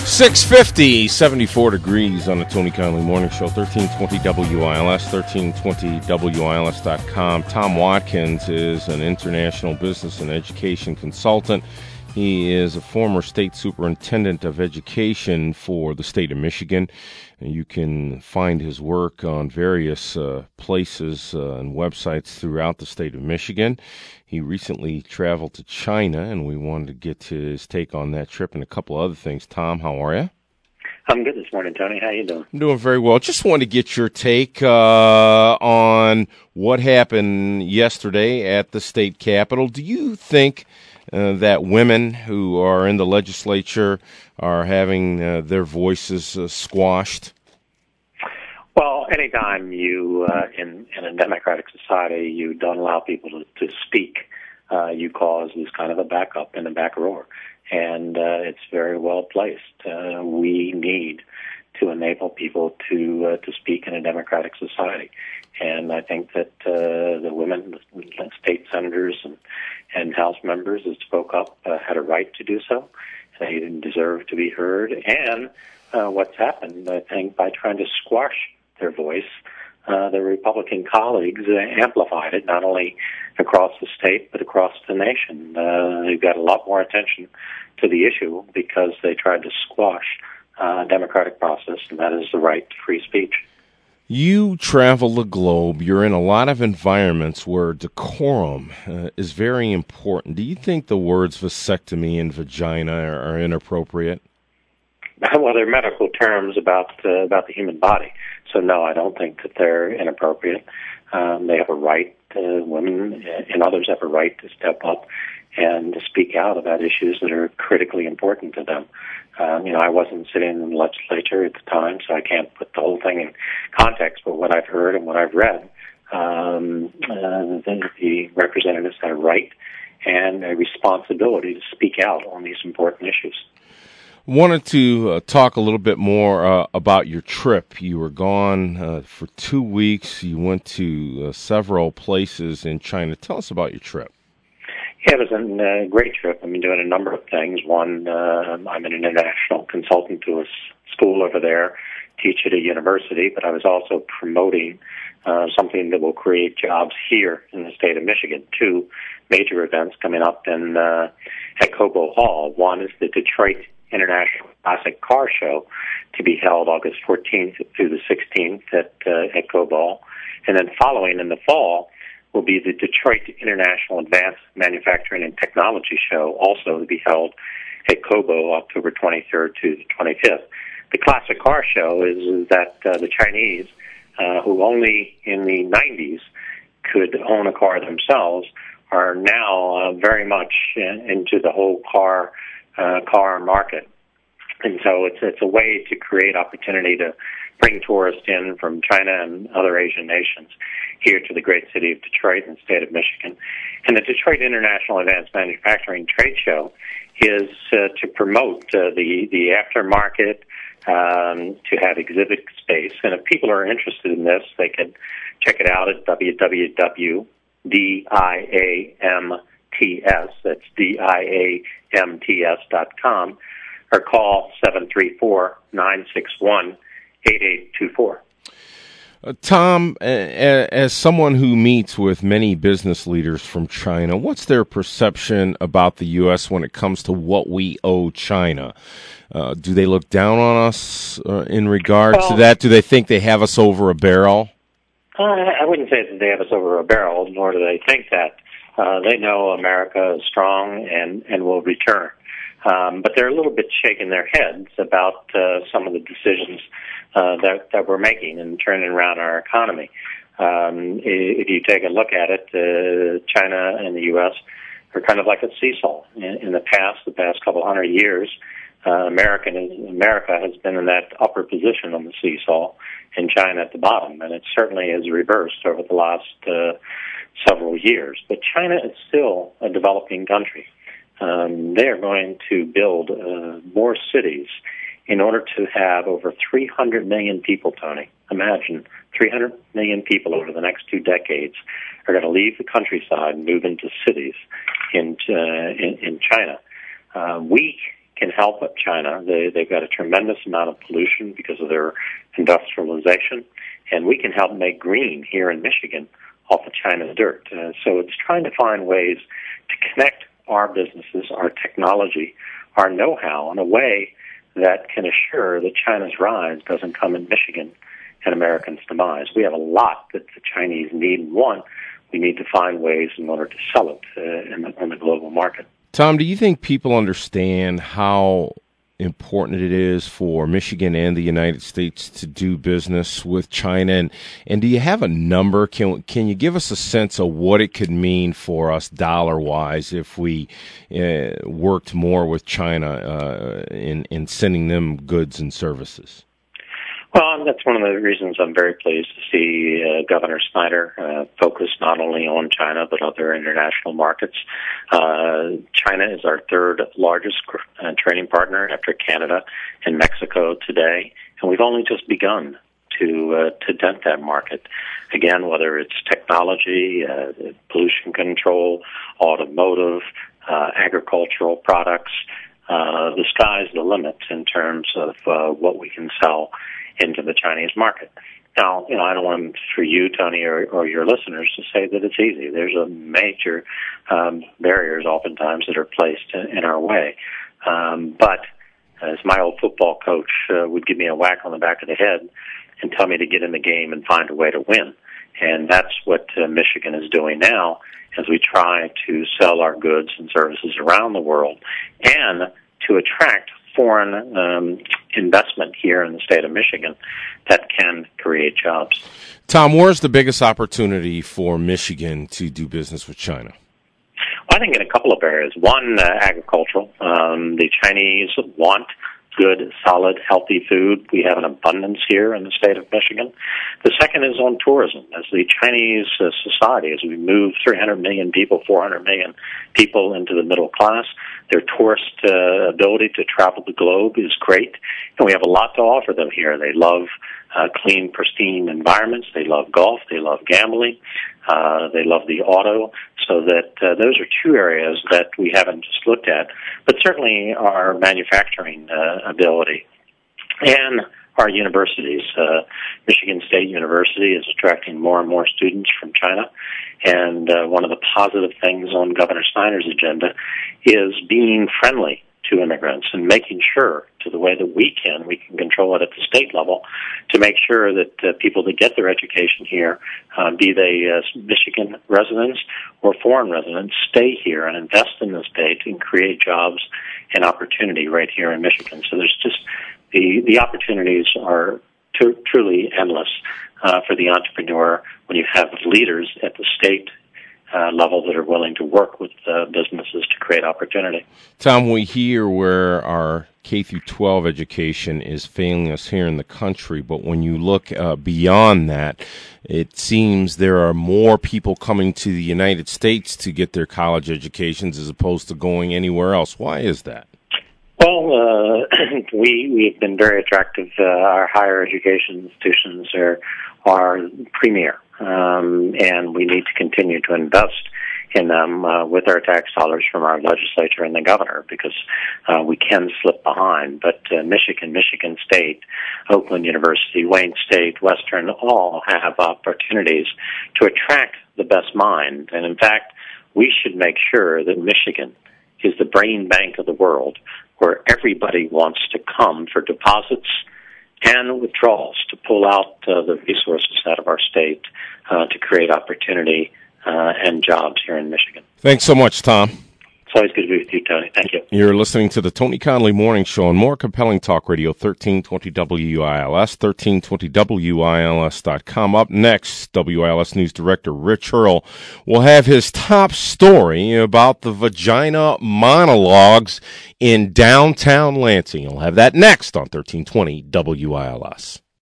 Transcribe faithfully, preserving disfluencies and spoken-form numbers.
six fifty, seventy-four degrees on the Tony Conley Morning Show, thirteen twenty W I L S, thirteen twenty W I L S dot com. Tom Watkins is an international business and education consultant. He is a former state superintendent of education for the state of Michigan. And you can find his work on various uh, places uh, and websites throughout the state of Michigan. He recently traveled to China, and we wanted to get his take on that trip and a couple other things. Tom, how are you? I'm good this morning, Tony. How you doing? I'm doing very well. Just wanted to get your take uh, on what happened yesterday at the state capitol. Do you think uh, that women who are in the legislature are having uh, their voices uh, squashed? Well, anytime you, uh, in, in a democratic society, you don't allow people to, to speak, uh, you cause this kind of a backup and a back roar. And uh, it's very well placed. Uh, we need to enable people to uh, to speak in a democratic society. And I think that uh, the women, the state senators and, and House members that spoke up uh, had a right to do so. They deserve to be heard. And uh, what's happened, I think, by trying to squash their voice, uh, their Republican colleagues uh, amplified it, not only across the state, but across the nation. Uh, they've got a lot more attention to the issue because they tried to squash uh, democratic process, and that is the right to free speech. You travel the globe. You're in a lot of environments where decorum uh, is very important. Do you think the words vasectomy and vagina are, are inappropriate? Well, they're medical terms about uh, about the human body. So, no, I don't think that they're inappropriate. Um, they have a right, uh, women and others have a right to step up and to speak out about issues that are critically important to them. Um, you know, I wasn't sitting in the legislature at the time, so I can't put the whole thing in context, but what I've heard and what I've read, um, uh, the, the representatives have a right and a responsibility to speak out on these important issues. Wanted to uh, talk a little bit more uh, about your trip. You were gone uh, for two weeks. You went to uh, several places in China. Tell us about your trip. Yeah, it was a uh, great trip. I've been doing a number of things. One, uh, I'm an international consultant to a school over there, teach at a university, but I was also promoting uh, something that will create jobs here in the state of Michigan. Two major events coming up in uh, at Cobo Hall. One is the Detroit International Classic Car Show to be held August fourteenth through the sixteenth at uh, at Cobo, and then following in the fall will be the Detroit International Advanced Manufacturing and Technology Show, also to be held at Cobo October twenty-third to the twenty-fifth. The Classic Car Show is that uh, the Chinese, uh, who only in the nineties could own a car themselves, are now uh, very much in, into the whole car Uh, car market. And so it's it's a way to create opportunity to bring tourists in from China and other Asian nations here to the great city of Detroit and the state of Michigan. And the Detroit International Advanced Manufacturing Trade Show is uh, to promote uh, the, the aftermarket, um, to have exhibit space. And if people are interested in this, they can check it out at w w w dot d i a m t s, that's D I A M T S dot com, or call seven three four, nine six one, eight eight two four. Uh, Tom, a- as someone who meets with many business leaders from China, what's their perception about the U S when it comes to what we owe China? Uh, do they look down on us uh, in regards well, to that? Do they think they have us over a barrel? Uh, I wouldn't say that they have us over a barrel, nor do they think that. Uh, they know America is strong and, and will return. Um, but they're a little bit shaking their heads about uh, some of the decisions uh, that, that we're making in turning around our economy. Um, if you take a look at it, uh, China and the U S are kind of like a seesaw. In, in the past, the past couple hundred years, uh, American America has been in that upper position on the seesaw, and China at the bottom, and it certainly has reversed over the last uh, several years. But China is still a developing country. Um, they are going to build uh, more cities in order to have over three hundred million people, Tony. Imagine three hundred million people over the next two decades are going to leave the countryside and move into cities in, uh, in, in China. Uh, we can help China. They, they've got a tremendous amount of pollution because of their industrialization, and we can help make green here in Michigan off of China's dirt. Uh, so it's trying to find ways to connect our businesses, our technology, our know-how in a way that can assure that China's rise doesn't come in Michigan and Americans' demise. We have a lot that the Chinese need and want. We need to find ways in order to sell it uh, in, the, in the global market. Tom, do you think people understand how important it is for Michigan and the United States to do business with China? And, and do you have a number? Can can you give us a sense of what it could mean for us dollar-wise if we uh, worked more with China uh, in, in sending them goods and services? Well, that's one of the reasons I'm very pleased to see uh, Governor Snyder uh, focus not only on China but other international markets. Uh, China is our third largest uh, trading partner after Canada and Mexico today, and we've only just begun to uh, to dent that market. Again, whether it's technology, uh, pollution control, automotive, uh, agricultural products, uh, the sky's the limit in terms of uh, what we can sell into the Chinese market. Now, you know, I don't want for you, Tony, or, or your listeners to say that it's easy. There's a major um, barriers oftentimes that are placed in, in our way. Um, but as my old football coach uh, would give me a whack on the back of the head and tell me to get in the game and find a way to win. And that's what uh, Michigan is doing now as we try to sell our goods and services around the world and to attract foreign um, investment here in the state of Michigan that can create jobs. Tom, where's the biggest opportunity for Michigan to do business with China? Well, I think in a couple of areas. One, uh, agricultural. Um, the Chinese want good, solid, healthy food. We have an abundance here in the state of Michigan. The second is on tourism. As the Chinese uh, society, as we move three hundred million people, four hundred million people into the middle class, their tourist uh, ability to travel the globe is great, and we have a lot to offer them here. They love uh, clean, pristine environments. They love golf. They love gambling. Uh, they love the auto. So that uh, those are two areas that we haven't just looked at, but certainly our manufacturing uh, ability and our universities. Uh, Michigan State University is attracting more and more students from China, and uh, one of the positive things on Governor Snyder's agenda is being friendly to immigrants and making sure, to the way that we can, we can control it at the state level, to make sure that uh, people that get their education here, uh, be they uh, Michigan residents or foreign residents, stay here and invest in the state and create jobs and opportunity right here in Michigan. So there's just, the, the opportunities are t- truly endless uh, for the entrepreneur when you have leaders at the state Uh, level that are willing to work with uh, businesses to create opportunity. Tom, we hear where our K through twelve education is failing us here in the country, but when you look uh, beyond that, it seems there are more people coming to the United States to get their college educations as opposed to going anywhere else. Why is that? Well, uh, we we've been very attractive. Uh, our higher education institutions are are premier. Um, and we need to continue to invest in them uh, with our tax dollars from our legislature and the governor, because uh, we can slip behind. But uh, Michigan, Michigan State, Oakland University, Wayne State, Western all have opportunities to attract the best mind. And in fact, we should make sure that Michigan is the brain bank of the world, where everybody wants to come for deposits and withdrawals to pull out uh, the resources out of our state uh, to create opportunity uh, and jobs here in Michigan. Thanks so much, Tom. It's always good to be with you, Tony. Thank you. You're listening to the Tony Conley Morning Show on More Compelling Talk Radio, thirteen twenty W I L S, thirteen twenty W I L S dot com. Up next, W I L S News Director Rich Earl will have his top story about the vagina monologues in downtown Lansing. He'll have that next on thirteen twenty W I L S.